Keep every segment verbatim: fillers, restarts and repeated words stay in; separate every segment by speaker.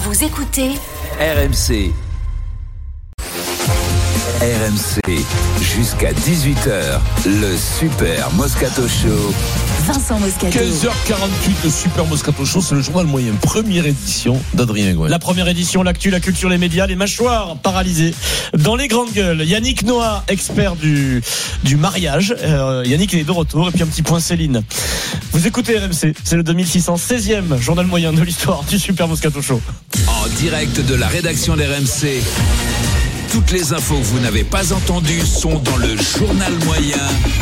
Speaker 1: Vous écoutez
Speaker 2: R M C. R M C, jusqu'à dix-huit heures, le Super Moscato Show.
Speaker 1: Vincent Moscato.
Speaker 3: quinze heures quarante-huit, le Super Moscato Show, c'est le journal moyen. Première édition d'Adrien Gouin.
Speaker 4: La première édition, l'actu, la culture, les médias, les mâchoires paralysées. Dans les grandes gueules, Yannick Noah, expert du, du mariage. Euh, Yannick est de retour. Et puis un petit point Céline. Vous écoutez R M C, c'est le deux mille six cent seizième journal moyen de l'histoire du Super Moscato Show.
Speaker 2: En direct de la rédaction d'R M C. Toutes les infos que vous n'avez pas entendues sont dans le journal moyen.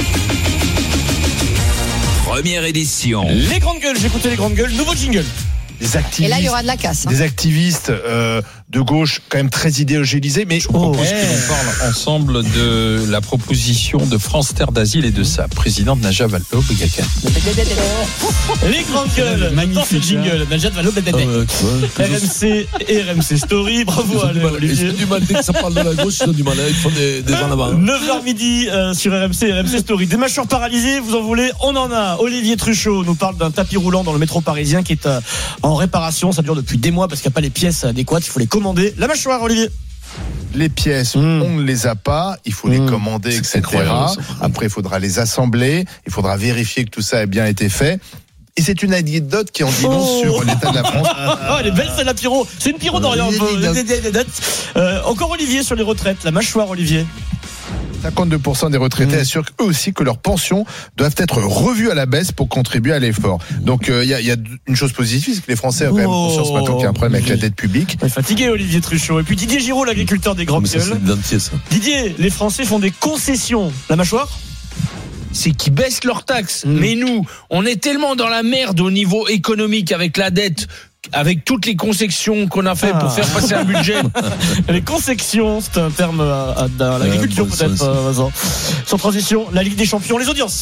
Speaker 2: Première édition.
Speaker 4: Les grandes gueules, j'écoutais les grandes gueules. Nouveau jingle.
Speaker 5: Des activistes,
Speaker 6: et là, il y aura de la casse. Hein.
Speaker 5: Des activistes euh, de gauche, quand même très idéogénisés. Mais
Speaker 7: je propose hey. que l'on parle ensemble de la proposition de France Terre d'Asile et de sa présidente Najat Vallaud-Belkacem.
Speaker 4: Les grandes gueules. Dans ce jingle, Najat Vallaud-Belkacem. R M C et R M C Story. Bravo à Olivier.
Speaker 3: Ils ont du mal, dès que ça parle de la gauche, ils ont du mal. Ils font des, des en avant.
Speaker 4: neuf heures midi euh, sur R M C et R M C Story. Des mâchoires paralysées, vous en voulez? On en a. Olivier Truchot nous parle d'un tapis roulant dans le métro parisien qui est euh, en réparation. Ça dure depuis des mois parce qu'il n'y a pas les pièces adéquates. Il faut les commander. La mâchoire, Olivier.
Speaker 5: Les pièces, mmh. on ne les a pas, il faut mmh. les commander, et cetera. Après, il faudra les assembler, il faudra vérifier que tout ça a bien été fait. Et c'est une anecdote qui en dit long oh. sur l'état de la France.
Speaker 4: Oh, elle est belle celle-là, Pierrot. C'est une Pierrot d'Orient. Euh, encore Olivier sur les retraites. La mâchoire, Olivier.
Speaker 5: cinquante-deux pour cent des retraités mmh. assurent eux aussi que leurs pensions doivent être revues à la baisse pour contribuer à l'effort. Donc il euh, y, y a une chose positive, c'est que les Français ont quand même conscience maintenant qu'il y a un problème avec la dette publique.
Speaker 4: Il est fatigué, Olivier Truchot. Et puis Didier Giraud, l'agriculteur des grandes gueules. Didier, les Français font des concessions. La mâchoire ?
Speaker 8: C'est qu'ils baissent leurs taxes. Mmh. Mais nous, on est tellement dans la merde au niveau économique avec la dette, avec toutes les concessions qu'on a fait ah. pour faire passer un budget.
Speaker 4: Les concessions, c'est un terme à, à, à l'agriculture euh, bon, peut-être, euh, Vincent. Sans transition, la Ligue des Champions, les audiences.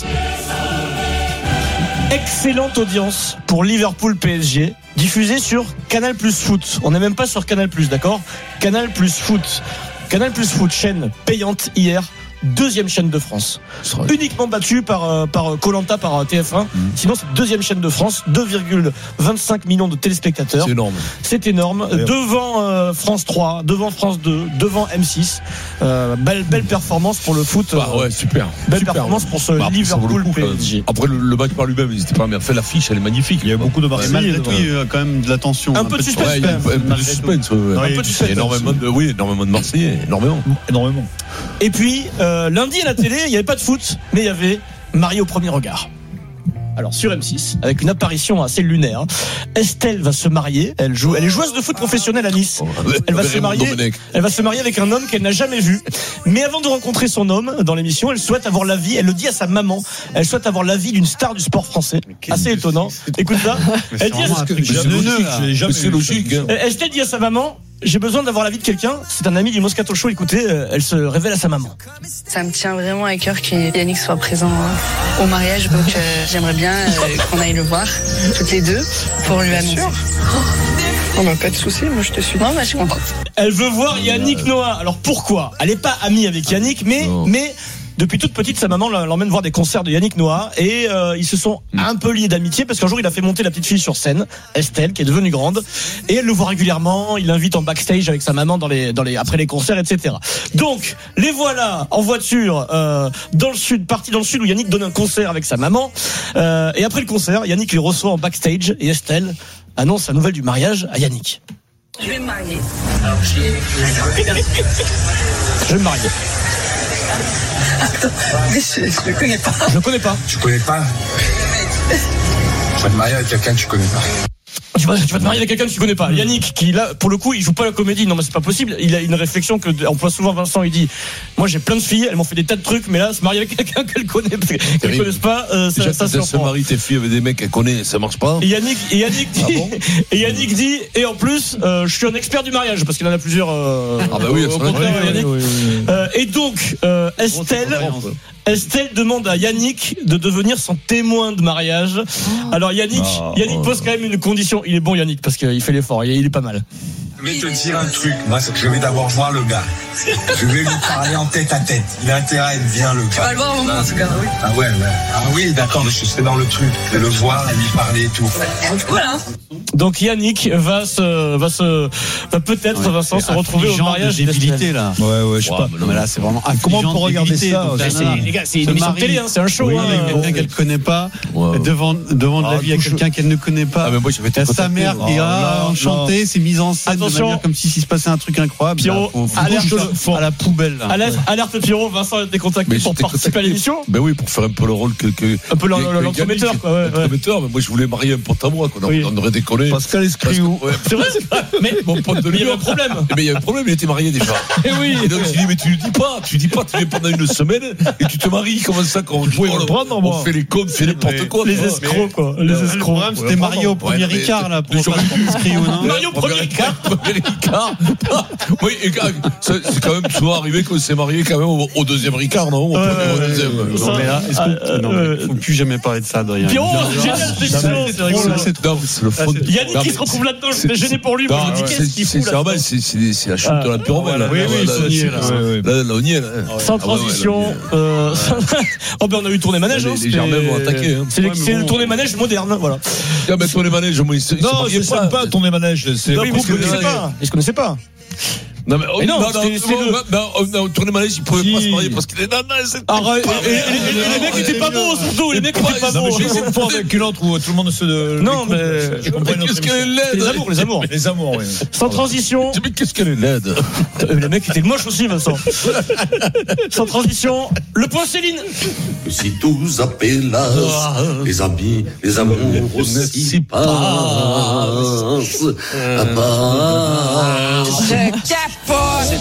Speaker 4: Excellente audience pour Liverpool P S G, diffusée sur Canal Plus Foot. On n'est même pas sur Canal Plus, d'accord ? Canal Plus Foot. Canal Plus Foot, chaîne payante hier. Deuxième chaîne de France, uniquement battue par par Koh-Lanta, par T F un. Mmh. Sinon, c'est deuxième chaîne de France, deux virgule vingt-cinq millions de téléspectateurs.
Speaker 3: C'est énorme.
Speaker 4: C'est énorme. D'ailleurs. Devant euh, France trois, devant France deux, devant M six. Euh, belle belle performance pour le foot.
Speaker 3: Ah ouais, super.
Speaker 4: Belle
Speaker 3: super,
Speaker 4: performance
Speaker 3: ouais.
Speaker 4: pour ce
Speaker 3: bah,
Speaker 4: Liverpool
Speaker 3: coup,
Speaker 4: P S G.
Speaker 3: Après le, le match par lui-même, il n'était pas bien fait. L'affiche, elle est magnifique.
Speaker 9: Il y a beaucoup de Marseillais. Malgré tout, il y a quand même de la tension.
Speaker 4: Un, un peu de suspense. Ouais,
Speaker 3: un peu de suspense. Un peu de suspense. Énormément de, oui, énormément de Marseillais, énormément,
Speaker 9: énormément.
Speaker 4: Et puis euh, lundi à la télé, il n'y avait pas de foot, mais il y avait Marié au premier regard. Alors sur M six, avec une apparition assez lunaire, Estelle va se marier. Elle joue, elle est joueuse de foot professionnelle à Nice. Elle va se marier. Elle va se marier avec un homme qu'elle n'a jamais vu. Mais avant de rencontrer son homme dans l'émission, elle souhaite avoir l'avis. Elle le dit à sa maman. Elle souhaite avoir l'avis d'une star du sport français. Assez étonnant. Écoute ça. Elle dit à
Speaker 3: c'est logique.
Speaker 4: Estelle dit à sa maman. J'ai besoin d'avoir l'avis de quelqu'un. C'est un ami du Moscato Show. Écoutez, euh, elle se révèle à sa maman.
Speaker 10: Ça me tient vraiment à cœur que Yannick soit présent euh, au mariage. Donc euh, j'aimerais bien euh, qu'on aille le voir toutes les deux pour lui annoncer. Oh bah pas de souci, moi je te suis. Non, bah je suis contente.
Speaker 4: Elle veut voir Yannick Noah. Alors pourquoi ? Elle n'est pas amie avec Yannick, mais non. mais depuis toute petite, sa maman l'emmène voir des concerts de Yannick Noah et euh, ils se sont un peu liés d'amitié parce qu'un jour il a fait monter la petite fille sur scène, Estelle, qui est devenue grande, et elle le voit régulièrement. Il l'invite en backstage avec sa maman dans les, dans les, après les concerts, et cetera. Donc les voilà en voiture euh, dans le sud, parti dans le sud où Yannick donne un concert avec sa maman. Euh, et après le concert, Yannick les reçoit en backstage et Estelle annonce la nouvelle du mariage à Yannick.
Speaker 10: Je vais me marier.
Speaker 4: Je vais me marier.
Speaker 10: Attends, mais je, je le connais pas.
Speaker 4: Je le connais pas.
Speaker 11: Tu connais pas? Je vais te marier avec quelqu'un que tu connais pas.
Speaker 4: Tu vas, tu vas te marier avec quelqu'un que tu connais pas. Yannick, qui là, pour le coup, il joue pas la comédie. Non, mais c'est pas possible. Il a une réflexion que emploie souvent Vincent. Il dit, moi, j'ai plein de filles, elles m'ont fait des tas de trucs, mais là, se marier avec quelqu'un qu'elle connaît, qu'elle connaisse pas, euh, ça, ça se
Speaker 3: se marie tes filles avec des mecs qu'elle connaît, ça marche pas.
Speaker 4: Et Yannick, et Yannick dit, ah bon et Yannick dit, et en plus, euh, je suis un expert du mariage parce qu'il en a plusieurs. Euh,
Speaker 3: ah bah oui, au contraire,
Speaker 4: oui, Yannick. Oui, oui, oui. Euh, et donc, euh, Estelle. Estelle demande à Yannick de devenir son témoin de mariage. Alors Yannick, oh, Yannick pose quand même une condition il est bon Yannick parce qu'il fait l'effort, il est, il est pas mal.
Speaker 11: Je vais te dire un truc. Moi, je vais d'abord voir le gars. Je vais lui parler en tête à tête. Il a intérêt à être bien, le gars.
Speaker 10: Tu vas le voir, en tout cas, oui.
Speaker 11: Ah ouais, ouais. Ah oui, d'accord, mais je serai dans le truc. Je vais le voir, lui parler et tout.
Speaker 10: Voilà.
Speaker 4: Donc Yannick va se, va se, va peut-être, ouais, Vincent, se retrouver au mariage.
Speaker 9: Débilité, là.
Speaker 3: Ouais, ouais, je sais pas.
Speaker 9: Non, mais là, c'est vraiment.
Speaker 3: Comment on peut regarder ça?
Speaker 4: Les gars, c'est une émission de télé, hein, c'est un show.
Speaker 9: Oui,
Speaker 4: hein,
Speaker 9: quelqu'un qu'elle connaît pas, devant, devant de la vie à quelqu'un qu'elle ne connaît pas.
Speaker 3: Ah, mais moi, j'avais été
Speaker 9: sa mère qui a enchanté, c'est mise en scène de manière comme si s'il se passait un truc incroyable.
Speaker 4: Pierrot, alerte
Speaker 9: à la poubelle.
Speaker 4: Alerte, alerte Pierrot, Vincent a été contacté pour participer à l'émission.
Speaker 3: Ben oui, pour faire un peu le rôle que, que
Speaker 4: un peu l'entremetteur, quoi. Ouais,
Speaker 3: l'entremetteur, mais moi je voulais marier un pote à moi, quoi. On aurait décollé.
Speaker 4: Pascal Escriou.
Speaker 3: C'est vrai,
Speaker 4: mais mon pote de lui, il y avait un problème.
Speaker 3: Mais il y a un problème, il était marié déjà.
Speaker 4: Et oui.
Speaker 3: Et donc il dit, mais tu lui dis pas, tu dis pas, tu viens pendant une semaine et tu te maries, comment ça, quand on joue, on fait les cons, on fait n'importe quoi.
Speaker 4: Les escrocs, quoi. Les escrocs.
Speaker 9: C'était Mario au premier Ricard, là, pour Pascal Escriou, non?
Speaker 4: Mario au premier Ricard.
Speaker 3: Premier Ricard. Oui, et c'est quand même souvent arrivé qu'on s'est marié quand même au, au deuxième Ricard, non? Au
Speaker 9: ouais, deuxième. Ouais, non, mais là, est-ce que, non, mais faut plus jamais parler de ça, Adrien.
Speaker 4: Pierrot, génial, c'est excellent, c'est rigolo.
Speaker 3: C'est le fond.
Speaker 4: Yannick qui se retrouve là-dedans, je suis gêné pour lui. Moi, je me dis, qu'est-ce qu'il fout là?
Speaker 3: C'est la chute de la pyramide.
Speaker 9: Oui, oui, on y est, là.
Speaker 3: Là, on y est, là.
Speaker 4: Sans transition. Oh, ben, on a eu tourné manège, hein.
Speaker 3: Les Germains vont attaquer.
Speaker 4: C'est le tourné manège moderne, voilà.
Speaker 3: Ah, mais tourné manège, moi, ils se
Speaker 4: mariaient pas.
Speaker 3: Tourné manège, c'est.
Speaker 4: Oui, mais ils se connaissaient pas.
Speaker 3: Non, mais,
Speaker 4: mais non,
Speaker 3: non,
Speaker 4: c'est
Speaker 3: non, non, tourné manège, ils pouvaient pas se marier parce qu'il est nanas.
Speaker 4: Arrête, et les mecs étaient pas beaux, surtout, les mecs étaient pas beaux.
Speaker 3: J'ai une fois avec une autre où tout le monde se.
Speaker 4: Non, mais.
Speaker 3: Qu'est-ce qu'elle est laide?
Speaker 4: Les amours, les amours.
Speaker 3: Les amours, oui.
Speaker 4: Sans transition.
Speaker 3: Mais qu'est-ce qu'elle est laide?
Speaker 4: Les mecs étaient moches aussi, Vincent. Sans transition, le point Céline.
Speaker 1: Si tous appellent les amis, les amours aussi passent.
Speaker 10: Je capote.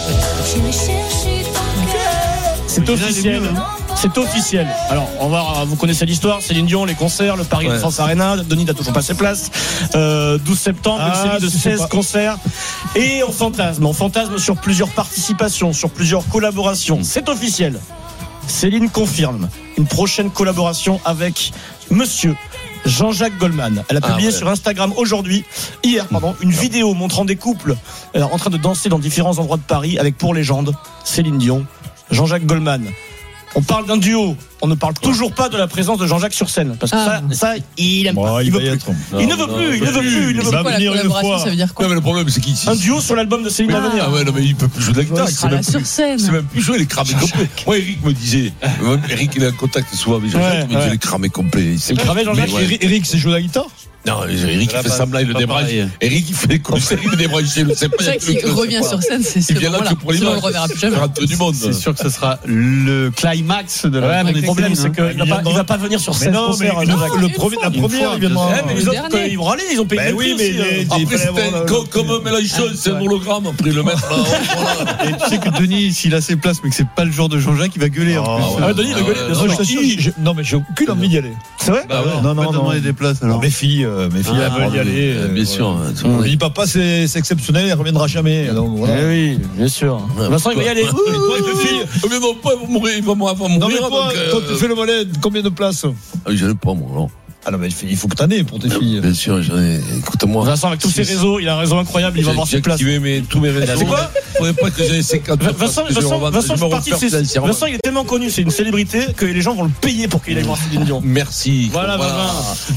Speaker 4: C'est officiel. C'est officiel. Alors, on va, vous connaissez l'histoire, Céline Dion, les concerts, le Paris de France Arena, Denis n'a toujours pas ses places. Euh, douze septembre, une série de seize concerts. Et on fantasme, on fantasme sur plusieurs participations, sur plusieurs collaborations. C'est officiel. Céline confirme une prochaine collaboration avec Monsieur Jean-Jacques Goldman. Elle a publié ah ouais. sur Instagram aujourd'hui, hier, pardon, une vidéo montrant des couples euh, en train de danser dans différents endroits de Paris avec pour légende Céline Dion, Jean-Jacques Goldman. On parle d'un duo. On ne parle toujours pas de la présence de Jean-Jacques sur scène. Parce que ah. ça, ça, il aime pas. Il, il, veut plus. Non, il ne veut non, plus. Il ne veut plus. Il ne veut
Speaker 10: pas venir une fois. Ça veut dire quoi?
Speaker 3: Non, mais le problème, c'est qu'il.
Speaker 4: Un duo sur l'album de Céline
Speaker 10: ah.
Speaker 4: à venir.
Speaker 3: Ah ouais, non, mais il peut plus jouer de la guitare.
Speaker 10: Il sera là sur scène.
Speaker 3: C'est même plus jouer, il est cramé complet. Moi, Eric me disait. Eric, il est en contact souvent avec Jean-Jacques. Il me disait, il est cramé complet.
Speaker 4: C'est cramé, Jean-Jacques.
Speaker 3: Eric, c'est jouer de la guitare? Non, Eric, il fait semblant, il le débranche. Eric, il fait les concerts, il le débranche.
Speaker 10: C'est vrai qu'il revient sur scène, c'est ce moment-là. Sinon, on ne reverra plus jamais.
Speaker 9: C'est sûr que ce sera le climax de la.
Speaker 4: Ouais, mais le problème, c'est qu'il ne va pas venir sur scène. Non, mais
Speaker 3: le premier, la première, il viendra.
Speaker 4: Mais les autres, ils vont aller, ils ont payé.
Speaker 3: Oui, mais après, c'était comme Mélenchon, c'est un hologramme. Après, le mettre là.
Speaker 9: Et tu sais que Denis, s'il a ses places, mais que c'est pas le genre de Jean-Jacques, il va gueuler en plus.
Speaker 4: Ah, Denis, il va gueuler.
Speaker 3: Non, mais j'ai aucune envie d'y aller.
Speaker 4: C'est vrai?
Speaker 9: Non, non, non. Des places alors.
Speaker 3: Mes filles. Mes filles, elles veulent y aller.
Speaker 7: Euh, bien sûr.
Speaker 3: On dit papa, c'est exceptionnel, elle reviendra jamais. Donc, voilà.
Speaker 4: Eh oui, bien sûr.
Speaker 3: Ouais,
Speaker 4: Vincent, il va y aller.
Speaker 3: Mais toi, les filles, mais non, pas, il va mourir, il va mourir. Non, mais toi, donc, toi, tu fais le volet, combien de places? Ah oui, j'en ai pas, moi, non. Ah non, mais il faut que t'en aies pour tes filles. Bien sûr, j'en ai. Écoute-moi.
Speaker 4: Vincent, avec tous ses réseaux, il a un réseau incroyable, il va avoir ses places.
Speaker 3: J'ai activé tous mes réseaux. C'est quoi? Faudrait pas que j'aie cinquante.
Speaker 4: Vincent, Vincent, Vincent, Vincent, il est tellement connu, c'est une célébrité que les gens vont le payer pour qu'il aille voir Céline Dion.
Speaker 3: Merci.
Speaker 4: Voilà, voilà.